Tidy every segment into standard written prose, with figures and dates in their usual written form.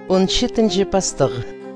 17 пастық.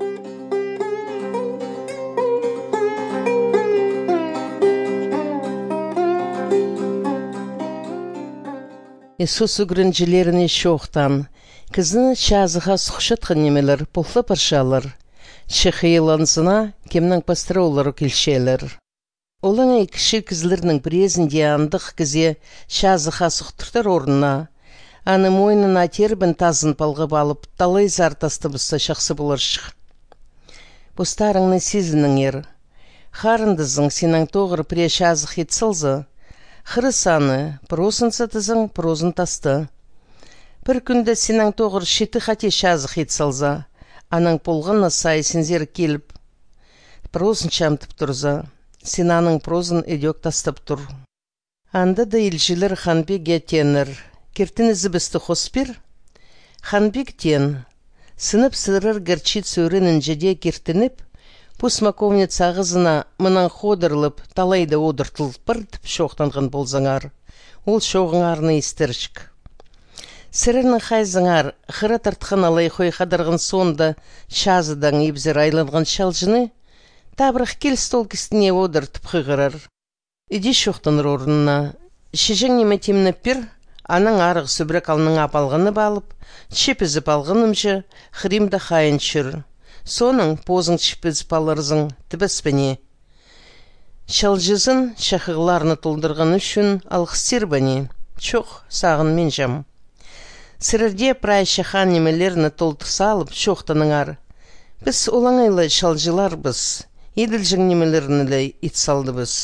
Иисус үгрінжілеріне шоқтан, кізіні чазыға сұқшытқын немелер, пұлы паршалар, чехийлансына кемнің пастыры олары келшелер. Олың кіші кізлерінің бірезінде андық кізе чазыға сұқтыртыр орнына, аны мойнына тербін тазын палғып алып, талай зар тастыбысса шақсы болыршық. Бұстарыңны сезінің ер. Харындызың сенің тоғыр пре шазық етсілзі. Хырысаны, прозынса тізің прозын тасты. Бір күнді сенің тоғыр шеті қате шазық етсілзі. Аның полғынна сай сензер келіп. Прозын шамтып тұрзы. Сен аның прозын едек тастып тұр. Анды да елжілер ханбеге тенір. Кертінізі бісті қоспер? Ханбек тен. Сынып сырыр гірчит сөрінің жеде кертініп, пұсмаковнет сағызына мұнан қодырлып, талайды одыртылып бірдіп шоқтанғын болзаңар. Ол шоғыңарны істіршік. Сырырның қайзыңар, қыра тартқан алай қой қадырғын сонда шазыдан ебзір айланған шалжыны, табырық кел стол кістіне одыртып қығырар. Иди шоқтаныр орнына. Шежің неме темініп бір, аның арық сөбірік алының апалғыны балып, чепізіп алғынымшы, хримда қайын шүр. Соның позың чепізіп алырзың тібіспіне. Шалжызын шақығыларны толдырған үшін алғыстер бәне. Чоқ сағын мен жам. Сірірде прай шақан немелеріні толтырса алып шоқтаныңар. Біз олаңайлы шалжылар біз. Еділжің немелерінілі итсалды біз.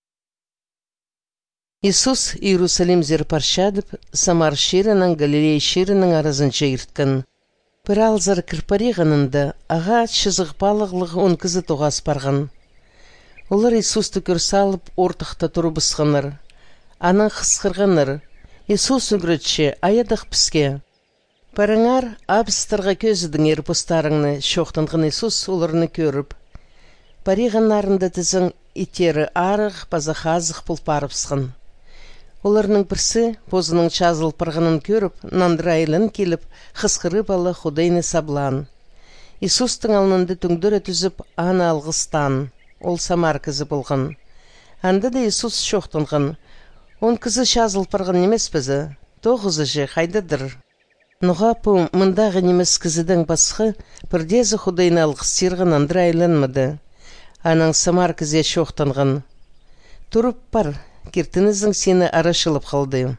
Иисус Иерусалим зер паршадып, Самар шерінің, Галилей шерінің аразын жайырткан. Бір алзар кірпареғанында аға шызық балығлығы он кізі тоғас барған. Олар Иисусты көрсалып, ортықта тұру бұсқаныр. Аның қысқырғаныр. Иисус үгірітші аядық піске. Парыңар абыстырға көзідің ерпостарыңны шоқтанғын Иисус оларыны көріп. Пареғанарында тізің итері арық, пазахазық пұлпарыпсқын. Оларының бірсі позының чазыл пырғынын көріп, нандырайлын келіп, қысқырып алы Худайны саблан. Иисустың алынынды түңдірі түзіп, аны алғыстан. Ол Самар кізі болған. Анды да Иисус шоқтынғын. Он кізі чазыл пырғын немес бізі, тоғызы же қайдадыр. Нұғапы мұндағы немес кізідің басқы, бірдезі Худайны алғыстырғын нандырайлынмыды. Аның Самар кізе шоқтынғын. Тұрып бар. Кертінізің сені арашылып қалды.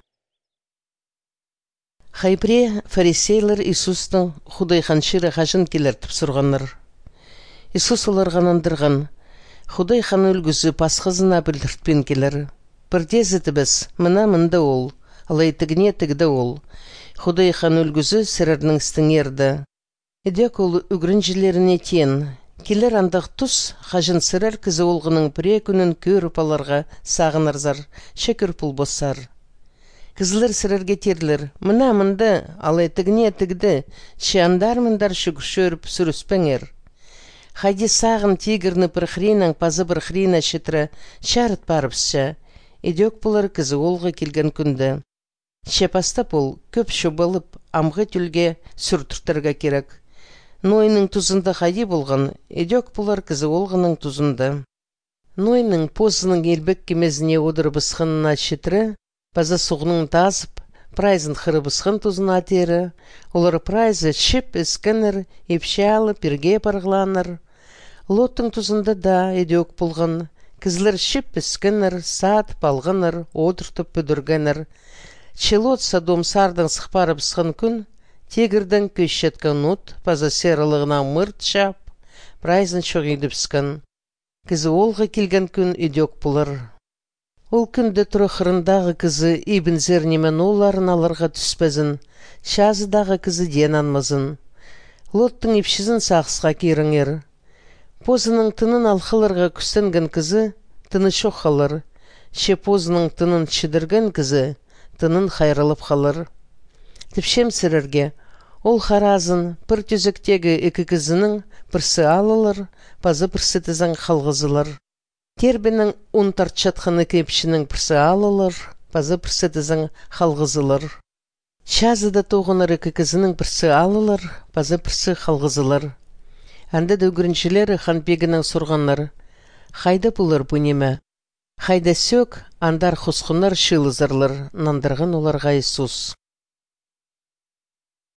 Хайпре фарисейлер Иисустың Худайханшыры қажын келертіп сұрғаныр. Иисус оларған андырған. Худайхан өлгізі пасқызына білдіртпен келер. Бірдезі біз, мұна мұнда ол, алай тігіне тігді ол. Худайхан өлгізі сірірінің стіңерді. Едек ол үгірінжілеріне тен. Келер андақ тұс, қажын сырар кізі олғының піре күнін көріп аларға сағынарзар, шекір пұл босар. Кізілер сырарге терлер, мұна мұнды, алай тігіне тігді, шиандар-мұндар шүріп сүріспеңер. Хайди сағын тегірні бір хренің пазы бір хрена шетрі шарыт барыпсша, едек бұлар кізі олғы келген күнді. Шепаста бұл көп шобалып, амғы түлге сүртіртірге керек. Нойның тұзында қайди болған, едек бұлар кізі олғының тұзында. Нойның позының елбек кемезіне одыр бұсқынына шетрі, база суғының тазып, прайзын қыры бұсқын тұзына атері, олар прайзы шеп іскінір, епшалы, перге парғланыр. Лоттың тұзында да едек болған, кізлер шеп іскінір, сат, балғыныр, одыртып бүдіргенір. Челот садом сардың сықпары бұсқын күн, тегірдің көшеткен ұт, паза серілігіна мұрт шап, прайзын шоғиды піскен. Кізі олғы келген күн едек бұлыр. Ол күнді тұры қырындағы кізі ебін зернемен оларын алырға түспезін, шазыдағы кізі ден анмазын. Лоттың епшізін сақсыға керіңер. Позының тынын алқылырға күстенген кізі тыны шоқ қалыр. Ше позының тынын шыдырген кізі тынын қайрылып қалыр. Тіпшем сірірге, ол харазын бір түзіктегі екі кізінің бірсі алылыр, пазы бірсі тізің қалғызылыр. Тербінің ұн тартшатқаны кепшінің бірсі алылыр, пазы бірсі тізің қалғызылыр. Чазыда тоғыныр екі кізінің бірсі алылыр, базы бірсі қалғызылыр. Әнді дөгіріншілері хан бегінің сұрғанлар. Хайда бұлыр бұ неме? Хайда сөк, андар хұсқынар шылызырлыр, нандырған оларға Иисус.